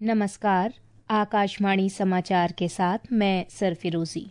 नमस्कार। आकाशवाणी समाचार के साथ मैं सरफिरोजी।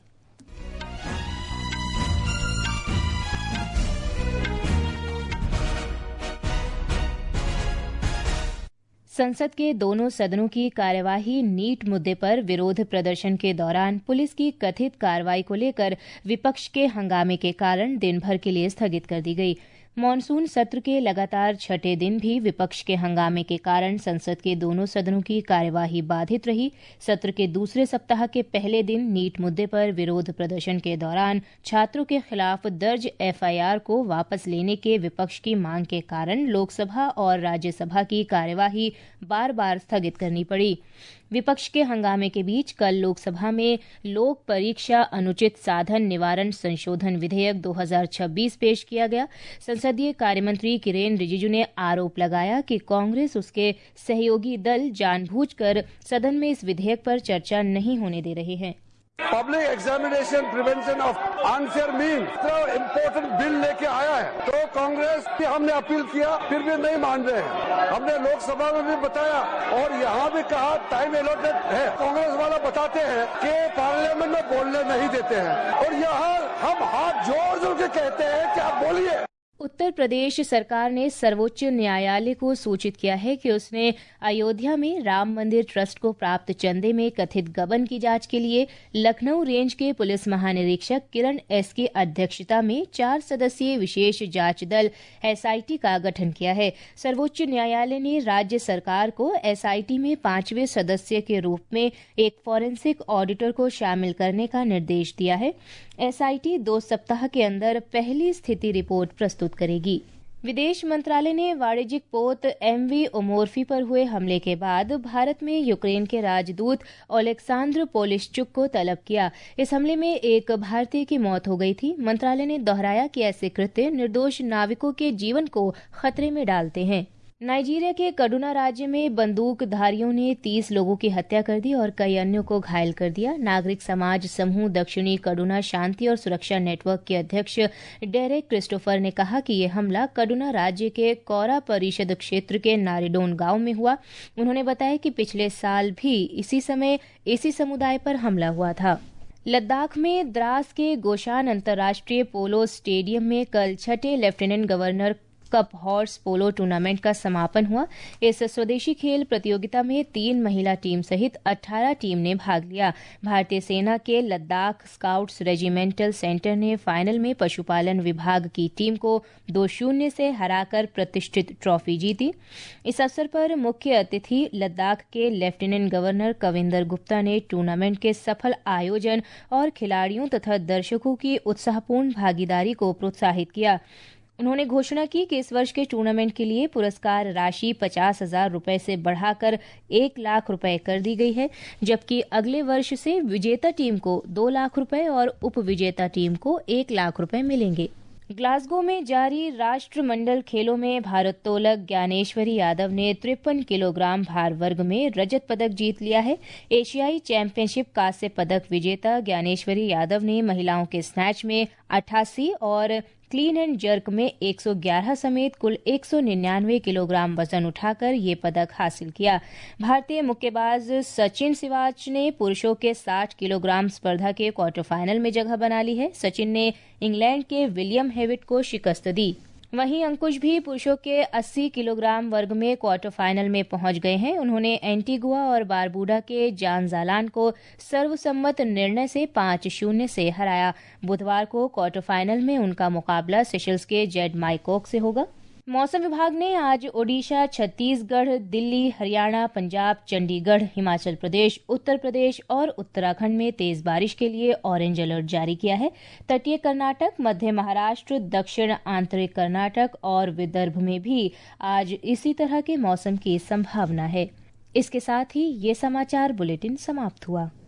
संसद के दोनों सदनों की कार्यवाही नीट मुद्दे पर विरोध प्रदर्शन के दौरान पुलिस की कथित कार्रवाई को लेकर विपक्ष के हंगामे के कारण दिन भर के लिए स्थगित कर दी गई। मॉनसून सत्र के लगातार छठे दिन भी विपक्ष के हंगामे के कारण संसद के दोनों सदनों की कार्यवाही बाधित रही। सत्र के दूसरे सप्ताह के पहले दिन नीट मुद्दे पर विरोध प्रदर्शन के दौरान छात्रों के खिलाफ दर्ज एफआईआर को वापस लेने के विपक्ष की मांग के कारण लोकसभा और राज्यसभा की कार्यवाही बार बार स्थगित करनी पड़ी। विपक्ष के हंगामे के बीच कल लोकसभा में लोक परीक्षा अनुचित साधन निवारण संशोधन विधेयक 2026 पेश किया गया। संसदीय कार्यमंत्री किरेन रिजिजू ने आरोप लगाया कि कांग्रेस उसके सहयोगी दल जानबूझकर सदन में इस विधेयक पर चर्चा नहीं होने दे रहे हैं। Public examination prevention of unfair mean तो इम्पोर्टेंट बिल लेके आया है, तो कांग्रेस की हमने अपील किया, फिर भी नहीं मान रहे हैं। हमने लोकसभा में भी बताया और यहाँ भी कहा टाइम अलॉटेड है। कांग्रेस वाला बताते हैं कि पार्लियामेंट में बोलने नहीं देते हैं और यहाँ हम हाथ जोड़ जोड़ के कहते हैं कि आप बोलिए। उत्तर प्रदेश सरकार ने सर्वोच्च न्यायालय को सूचित किया है कि उसने अयोध्या में राम मंदिर ट्रस्ट को प्राप्त चंदे में कथित गबन की जांच के लिए लखनऊ रेंज के पुलिस महानिरीक्षक किरण एस की अध्यक्षता में 4 सदस्यीय विशेष जांच दल एसआईटी का गठन किया है। सर्वोच्च न्यायालय ने राज्य सरकार को एसआईटी में 5वें सदस्य के रूप में एक फॉरेंसिक ऑडिटर को शामिल करने का निर्देश दिया है। एसआईटी 2 सप्ताह के अंदर पहली स्थिति रिपोर्ट प्रस्तुत करेगी। विदेश मंत्रालय ने वाणिज्यिक पोत एमवी ओमोर्फी पर हुए हमले के बाद भारत में यूक्रेन के राजदूत ओलेक्सांद्र पोलिश्चुक को तलब किया। इस हमले में एक भारतीय की मौत हो गई थी। मंत्रालय ने दोहराया कि ऐसे कृत्य निर्दोष नाविकों के जीवन को खतरे में डालते हैं। नाइजीरिया के कडुना राज्य में बंदूकधारियों ने 30 लोगों की हत्या कर दी और कई अन्यों को घायल कर दिया। नागरिक समाज समूह दक्षिणी कडुना शांति और सुरक्षा नेटवर्क के अध्यक्ष डेरेक क्रिस्टोफर ने कहा कि यह हमला कडुना राज्य के कौरा परिषद क्षेत्र के नारिडोन गांव में हुआ। उन्होंने बताया कि पिछले साल भी इसी समय इसी समुदाय पर हमला हुआ था। लद्दाख में द्रास के गोशान अंतर्राष्ट्रीय पोलो स्टेडियम में कल छठे lieutenant governor cup horse polo tournament का समापन हुआ। इस स्वदेशी खेल प्रतियोगिता में 3 महिला टीम सहित 18 टीम ने भाग लिया। भारतीय सेना के लद्दाख स्काउट्स रेजिमेंटल सेंटर ने फाइनल में पशुपालन विभाग की टीम को 2-0 से हराकर प्रतिष्ठित ट्रॉफी जीती। इस अवसर पर मुख्य अतिथि लद्दाख के लेफ्टिनेंट गवर्नर कविंदर गुप्ता ने टूर्नामेंट के सफल आयोजन और खिलाड़ियों तथा दर्शकों की उत्साहपूर्ण भागीदारी को प्रोत्साहित किया। उन्होंने घोषणा की कि इस वर्ष के टूर्नामेंट के लिए पुरस्कार राशि 50,000 रुपए से बढ़ाकर 1 लाख रुपए कर दी गई है, जबकि अगले वर्ष से विजेता टीम को 2 लाख रुपए और उपविजेता टीम को 1 लाख रुपए मिलेंगे। ग्लासगो में जारी राष्ट्रमंडल खेलों में भारोत्तोलक ज्ञानेश्वरी यादव ने 53 किलोग्राम भार वर्ग में रजत पदक जीत लिया है। एशियाई चैंपियनशिप कांस्य पदक विजेता ज्ञानेश्वरी यादव ने महिलाओं के स्नैच में 88 और क्लीन एंड जर्क में 111 समेत कुल 199 किलोग्राम वजन उठाकर ये पदक हासिल किया। भारतीय मुक्केबाज सचिन सिवाच ने पुरुषों के 60 किलोग्राम स्पर्धा के क्वार्टर फाइनल में जगह बना ली है। सचिन ने इंग्लैंड के विलियम हेविट को शिकस्त दी। वहीं अंकुश भी पुरुषों के 80 किलोग्राम वर्ग में क्वार्टर फाइनल में पहुंच गए हैं। उन्होंने एंटीगुआ और बारबूडा के जान जालान को सर्वसम्मत निर्णय से 5-0 से हराया। बुधवार को क्वार्टर फाइनल में उनका मुकाबला सेशल्स के जेड माइकॉक से होगा। मौसम विभाग ने आज ओडिशा, छत्तीसगढ़, दिल्ली, हरियाणा, पंजाब, चंडीगढ़, हिमाचल प्रदेश, उत्तर प्रदेश और उत्तराखंड में तेज बारिश के लिए ऑरेंज अलर्ट जारी किया है। तटीय कर्नाटक, मध्य महाराष्ट्र, दक्षिण आंतरिक कर्नाटक और विदर्भ में भी आज इसी तरह के मौसम की संभावना है। इसके साथ ही ये समाचार बुलेटिन समाप्त हुआ।